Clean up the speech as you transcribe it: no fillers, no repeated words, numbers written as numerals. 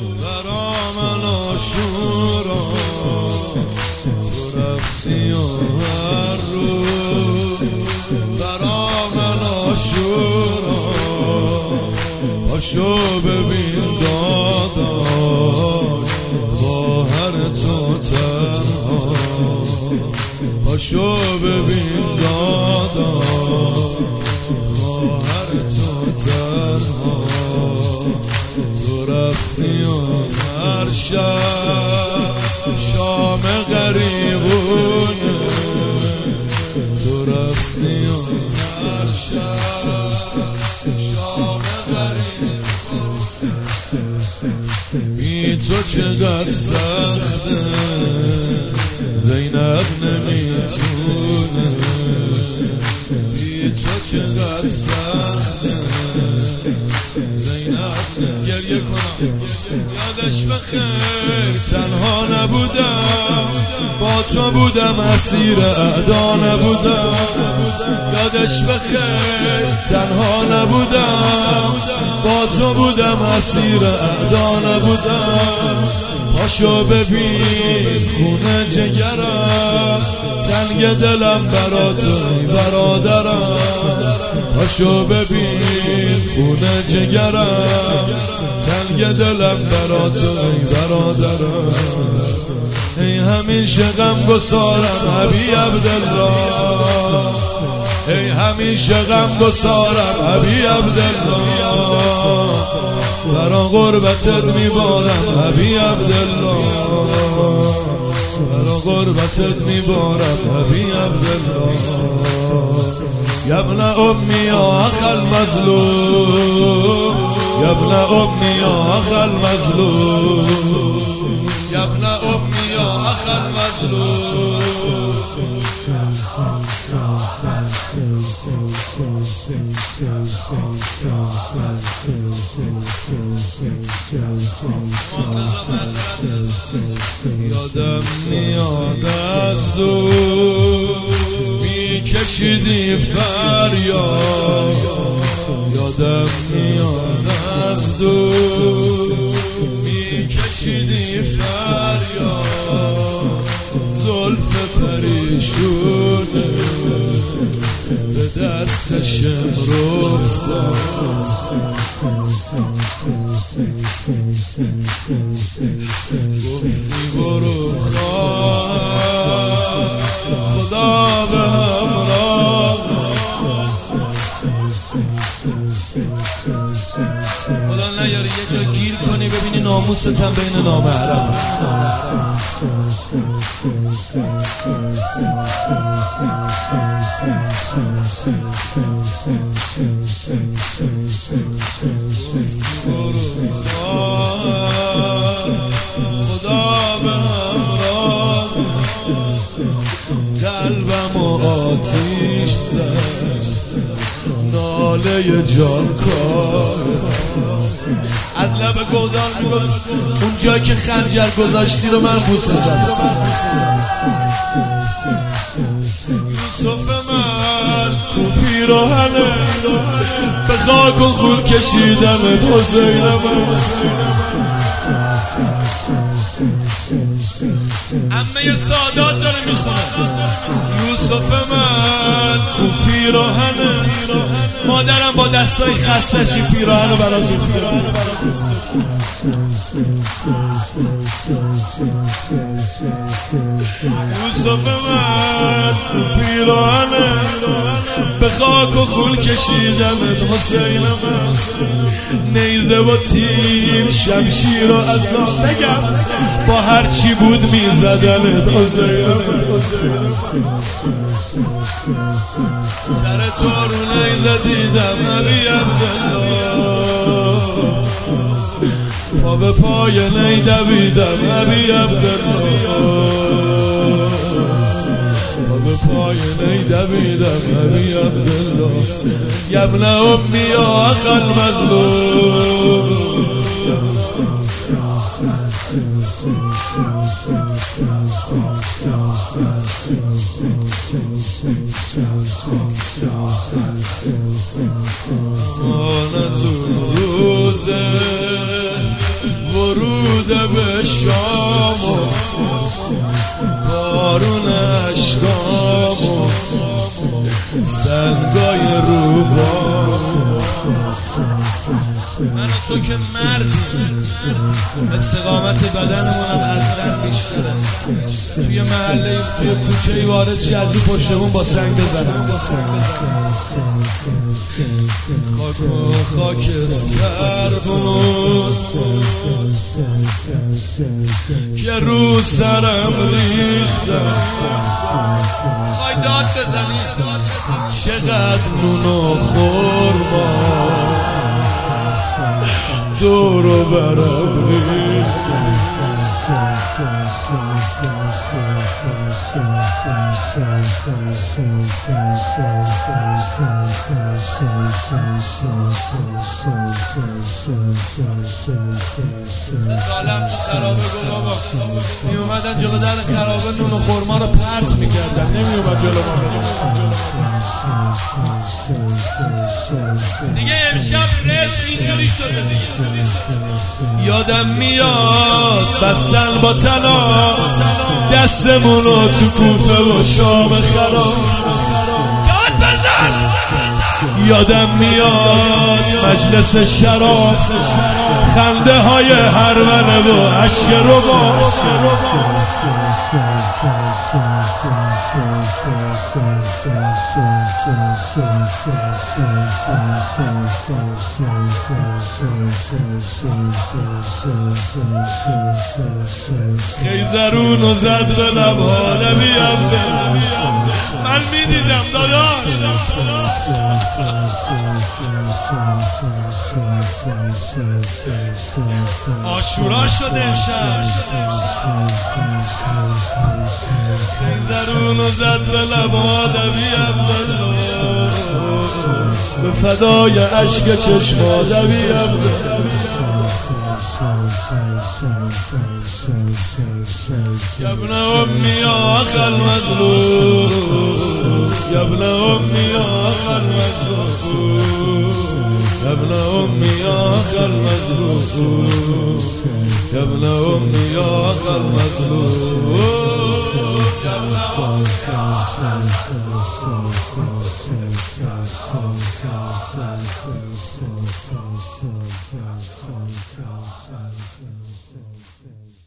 برام الاشورا تو رفتی و هر روز برام الاشورا پاشو ببین داداش خواهر تو تنها پاشو ببین داداش خواهر تو تنها تو رفتی و هر شب شام غریبونه تو رفتی و هر شب شام غریبونه بی تو چقدر سخته زینب نمیتونه بی تو چقدر سخته زینب گریه کنم یادش بخیر تنها نبودم با تو بودم اسیر اعدا نبودم یادش بخیر تنها نبودم با تو بودم اسیر اعدا نبودم پاشو ببین خونه جگرم تنگ دلم برا تو برادرم پاشو ببین خونه جگرم تنگ دلم برا تو برادرم ای همیشه غم گسارم حبی عبدالله ای همیشه غم گسارم حبی عبدالله برا غربتت میبارم حبی عبدالله برا غربتت میبارم حبی عبدالله یا ابن امی یا اخ المظلوم یا ابن امی یا اخ المظلوم یا ابن امی یا اخ المظلوم یادم میاد از دور میکشیدی فریاد یادم میاد از دور میکشیدی فریاد زلف پریشونه به دست شمر افتاد گفتی برو خواهر خدا به همراه خدا نیاره یه جا گیر کنی ببینی ناموستم بین نامحرم خدا به همراه قلبم و آتیش زد ناله جان کار از لب گودان میگفت اون جایی که خنجر گذاشتی رو من بوسه زدم یوسف من تو پیراهنه به خاک و خون کشیدم حسینم عمه سادات داره میخونه یوسف من تو پیراهنه مادرم با دستای خستشی پیراهنو براش یوسف من تو پیراهنه به خاک و خون کشیدمت حسینم نیزه و تیر شمشیر و عذاب بگم با هر چی بود میزدنت حسینم سر تو رو نیزه دیدم نبی عبدالله پا به پای نیدویدم نبی عبدالله پا به پای نیدویدم نبی عبدالله یا ابن امی یا اخ المظلوم آن از روز ورود بوده به شام و بارون عشقام و سنگای روبام. من و تو که مردیم، استقامت بدنمونم اصلا بیشتره. توی محله توی کوچه ای وارد چی از رو پشتمون با سنگ بزنم. خاک و خاکستر بود که رو سرم ریختم. خواهی داد بزنی چقدر نون و خورما دور و برم ریختم. سه سالم تو خرابه گو بابا می اومدن جلو در خرابه نون و خورما رو پرت میکردن، نمی اومد جلو ما. دیگه امشب رزق اینجوری شده دیگه. یادم میاد بستن با طلا دستمونو تو کوفه و شام خراب. داد بزن. یادم میاد مجلس شراب خنده های هرمنه و عشق ربا. خیزرونو زد به لبها نبیم ده. من میدیدم داداش آشورا شده امشب. خیزرونو زد به لبها نبیم ده. به فدای عشق چشما نبیم ده. يا ابن أمي يا أخ المظلوم، يا ابن أمي يا أخ المظلوم، يا ابن أمي يا أخ المظلوم، يا ابن أمي يا أخ المظلوم، يا ابن